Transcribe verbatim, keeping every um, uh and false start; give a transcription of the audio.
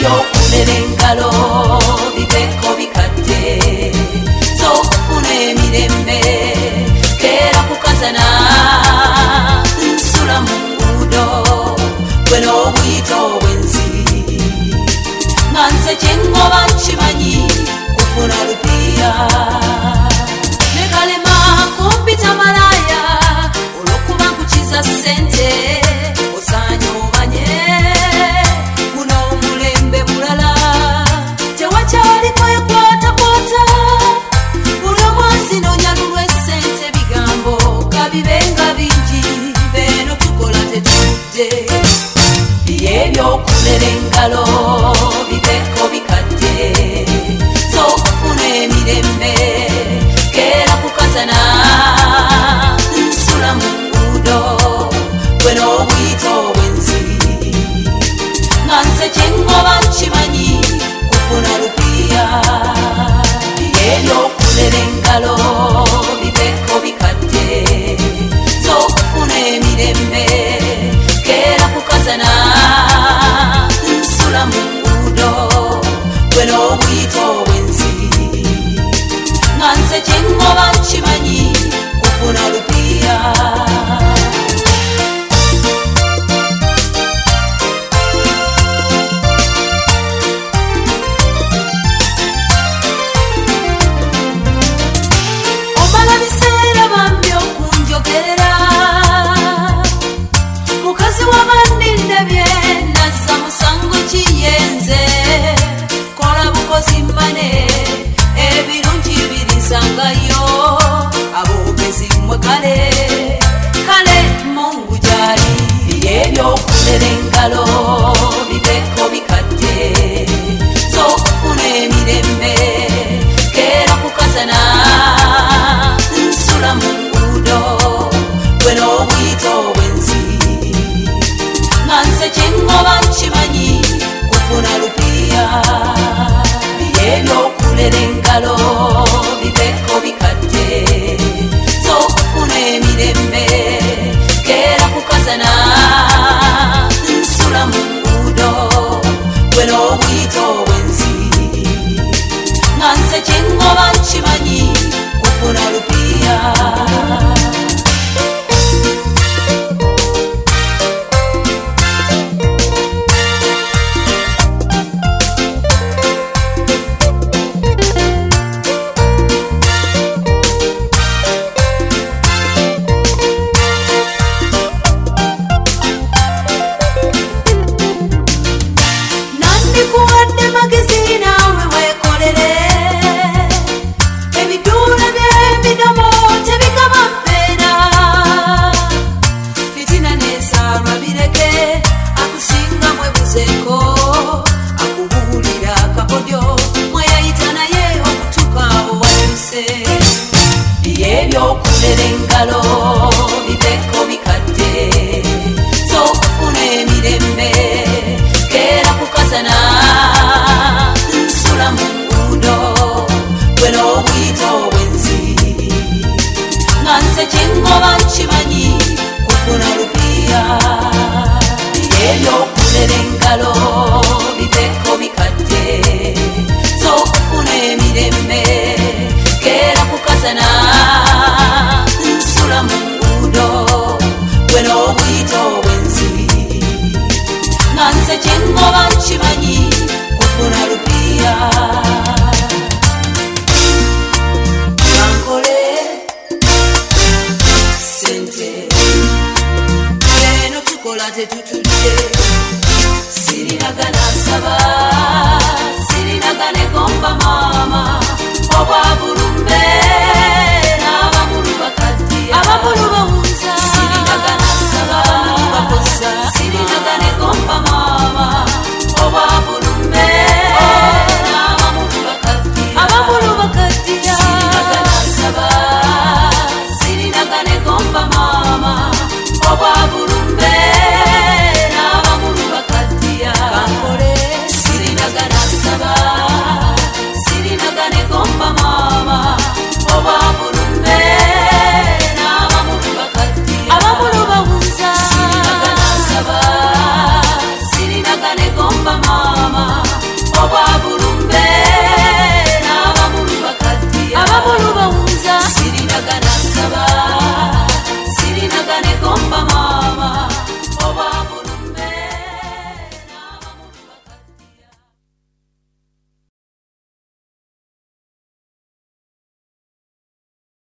ebyokulera engalo bibeko bikadde zokufuna emirembe kera kukazana nsula mu nguudo gwe n'obuyita obwenzi nga nze kyengoba nkimanyi kufuna lupiya ne kalema kumpita malaya olw'okuba nkukiza ssente osaanye omanye guno omulembe mulala tewakyali kwekwatakwata buli omwasi n'onyalulwa essente bigambo gabibenga bingi beeno tukola tetudde byebyokulera engalo bibeko bikadde zokufuna emirembe kera kukazana nsula mu nguudo gwe n'obuyita obwenzi nga nze kyengoba nkimanyi kufuna lupiya ebyokulera engalo bibeko bikadde zokufuna emirembe kera kukazana nsula mu nguudo gwe n'obuyita obwenzi nga nze kyengoba nkimanyi kufuna lupiya omala biseera bambi okunjogerera mukazi wabandindabye nazza musango kiyenze kola bukozi mmane ebirungi birisangayo aboogezi mmwe kale kale mungu gyali ebyokulera engalo bibeko bikadde zokufuna emirembe kera kukazana nsula mu nguudo gwe n'obuyita obwenzi nga nze kyengoba nkimanyi kufuna lupiya ebyokulera engalo bibeko bikadde zokufuna emirembe kera kukazana nsula mu nguudo gwe n'obuyita obwenzi nga nze kyengoba nkimanyi kufuna lupiya nandikuwadde magezi naawe weekolere ebiduula by'emidomo tebigaba mpeera fitina n'ensaalwa bireke akusinga mwebuzeeko akubuulira akakodyo mweyayita naye okutuka abo wakyuse byebyokulera engalo bibeko bikadde zokufuna emirembe kera kukazana nsula mu nguudo gwe n'obuyita obwenzi nga nze kyengoba nkimanyi kufuna lupiya ebyokulera engalo bibeko bikadde zokufuna emirembe kera kukazana nsula mu nguudo gwe n'obuyita obwenzi nga nze kyengoba nkimanyi kufuna lupiya nankole sente eno tukola tetutudde sirinagana nsaba sirinagana egomba maama obwa